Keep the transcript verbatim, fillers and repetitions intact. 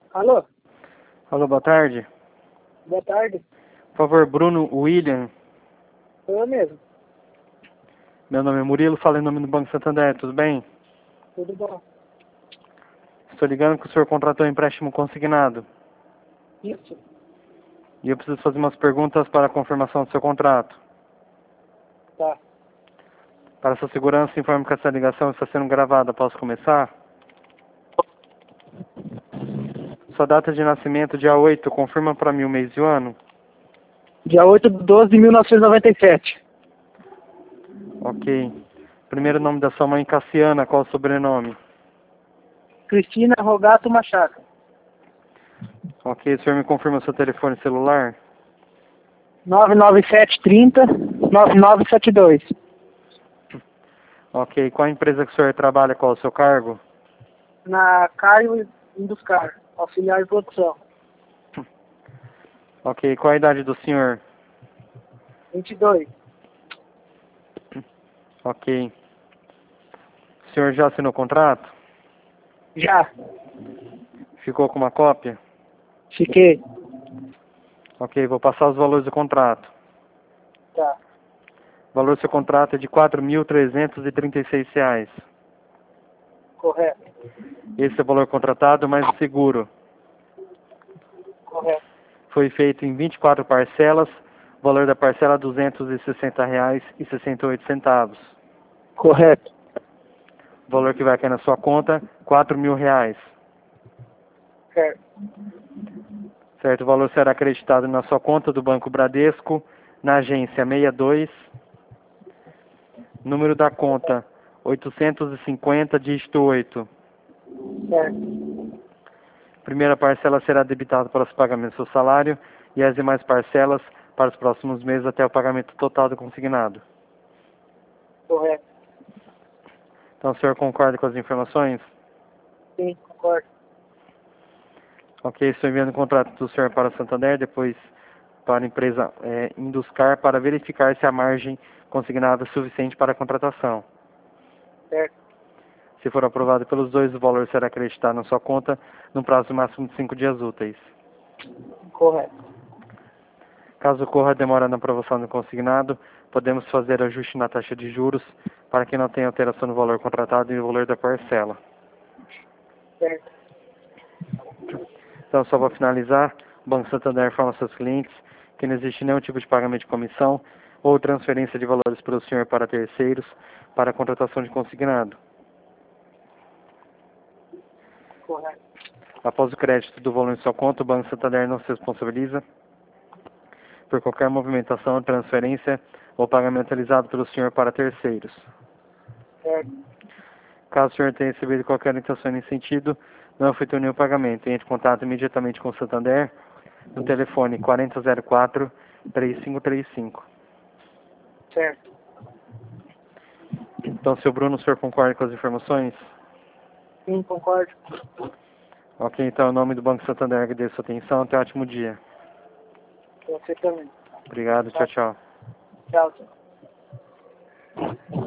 Alô? Alô, boa tarde. Boa tarde. Por favor, Bruno William. Sou eu mesmo. Meu nome é Murilo, falo em nome do Banco Santander, tudo bem? Tudo bom? Estou ligando que o senhor contratou um empréstimo consignado. Isso. E eu preciso fazer umas perguntas para a confirmação do seu contrato. Tá. Para sua segurança, informe que essa ligação está sendo gravada. Posso começar? Sua data de nascimento, dia oito, confirma para mim o mês e o ano? Dia oito de doze de mil novecentos e noventa e sete. Ok. Primeiro nome da sua mãe, Cassiana. Qual o sobrenome? Cristina Rogato Machado. Ok. O senhor me confirma o seu telefone celular? nove nove sete três zero nove nove sete dois. Ok. Qual a empresa que o senhor trabalha? Qual o seu cargo? Na Caio Induscar, auxiliar de produção. Ok. Qual a idade do senhor? vinte e dois. Ok. O senhor já assinou o contrato? Já. Ficou com uma cópia? Fiquei. Ok, vou passar os valores do contrato. Tá. O valor do seu contrato é de quatro mil trezentos e trinta e seis reais. Correto. Esse é o valor contratado mais o seguro. Correto. Foi feito em vinte e quatro parcelas. O valor da parcela é duzentos e sessenta reais e sessenta e oito centavos. Correto. O valor que vai cair na sua conta, quatro mil reais. Certo. Certo, o valor será acreditado na sua conta do Banco Bradesco, na agência sessenta e dois, número da conta oitocentos e cinquenta, dígito oito. Certo. Primeira parcela será debitada para os pagamentos do seu salário e as demais parcelas para os próximos meses até o pagamento total do consignado. Correto. Então, o senhor concorda com as informações? Sim, concordo. Ok, estou enviando o contrato do senhor para o Santander, depois para a empresa é, Induscar, para verificar se a margem consignada é suficiente para a contratação. Certo. Se for aprovado pelos dois, o valor será acreditado na sua conta no prazo máximo de cinco dias úteis. Correto. Caso ocorra demora na aprovação do consignado, podemos fazer ajuste na taxa de juros para que não tenha alteração no valor contratado e no valor da parcela. Certo. Então, só para finalizar, o Banco Santander informa aos seus clientes que não existe nenhum tipo de pagamento de comissão ou transferência de valores pelo senhor para terceiros para a contratação de consignado. Correto. Após o crédito do valor em sua conta, o Banco Santander não se responsabiliza por qualquer movimentação, transferência ou pagamento realizado pelo senhor para terceiros. Certo. Caso o senhor tenha recebido qualquer orientação nesse sentido, não efetue nenhum pagamento. Entre em contato imediatamente com o Santander no telefone quatro zero quatro, três cinco três cinco. Certo. Então, seu Bruno, o senhor concorda com as informações? Sim, concordo. Ok, então, em nome do Banco Santander, agradeço a sua atenção. Até um ótimo dia. Você também. Obrigado, tchau, tchau. Tchau, tchau.